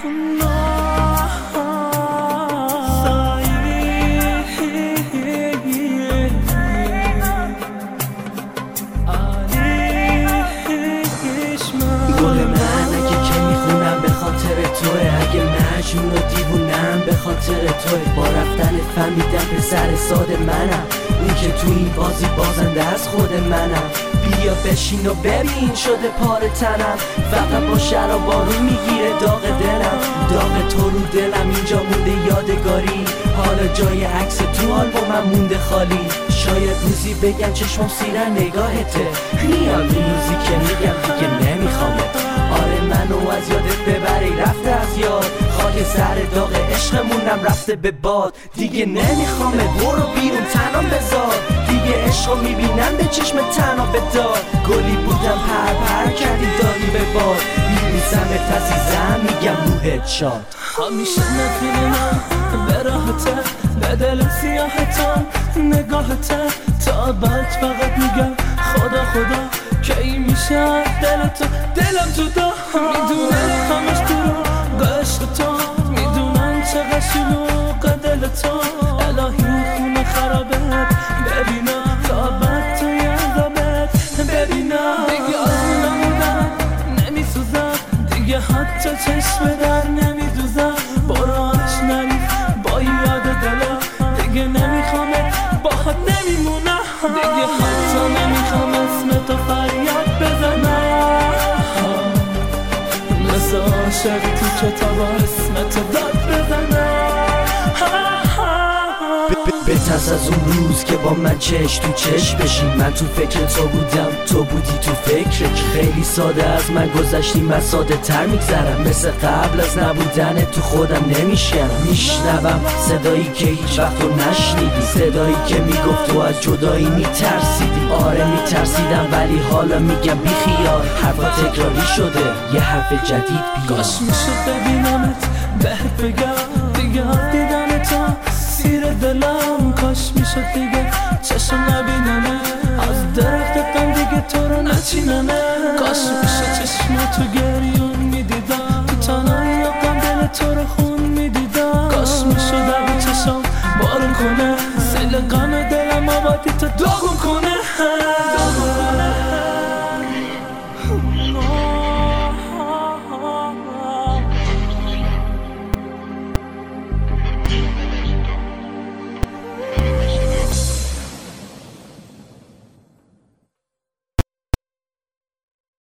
اگه مجنون و دیوونم به خاطر توه. با رفتن فهمیدم پسر ساده منم، اون که تو این بازی بازنده از خود منم. بیا بشین و ببین شده پاره تنم، فقط با شراب بارون میگیره داغ دلم. داغ تو رو دلم اینجا مونده یادگاری، حالا جای عکس تو آلبومم مونده خالی. شاید روزی بگم چشمم سیرن نگاهته، میاد روزی که میگم دیگه نمیخوامت. آره منو از یادت ببری رفته از یاد، خاک سر داغ عشقمونم رفته به باد. دیگه نمیخوامت برو بیرون تنم بذار، دیگه عشقو میبینم به چشم تنها به داد. گلی بودم پر پر کردی دادی به باد، میبوسمت عزیزم میگم روحت شاد. همیشه نفیدونم به راحته، به دل سیاهتم نگاهته، تا بعد فقط میگم خدا خدا کی میشه دل تو دلم جدا. میدونم همش تو رو عشق تو، میدونم چقدر شلوغ دل تو. الهی خونه خرابت ببینم تا بعد توی عذابت ببینم. دیگه آسونه بودم نمیسوزم، دیگه حتی چشم در نمیدوزم. براش نریف با یاد دلم، دیگه نمیخوامه باهات نمیمونم. دیگه حتی نمیخوام اسم تو فریاد بزنم، مثل عاشق تو کتاب اسم تو داد بزنم. بترس از اون روز که با من چش تو چش بشی. من تو فکر تو بودم تو بودی تو فکرت. خیلی ساده از من گذشتی من ساده تر میگذرم، مثل قبل از نبودن تو خودم نمیشکنم. میشنوم صدایی که هیچ وقت رو نشنیدی، صدایی که میگفت تو از جدایی میترسیدی. آره میترسیدم ولی حالا میگم بی خیال، حرفا تکراری شده یه حرف جدید بیا. کاش میشد ببینمت بهت بگم دیگه دیدن تو سیر دلم. کاش میشد دیگه چشم نبینمه، از درختم دیگه تو رو نچینمه. کاش میشد چشم تو گریون میدیدم، تو تنهایی غم دل تو رو خون میدیدم. کاش میشد اگه چشم بارون کنه، سیل غم دلم آبادی تو داغون کنه.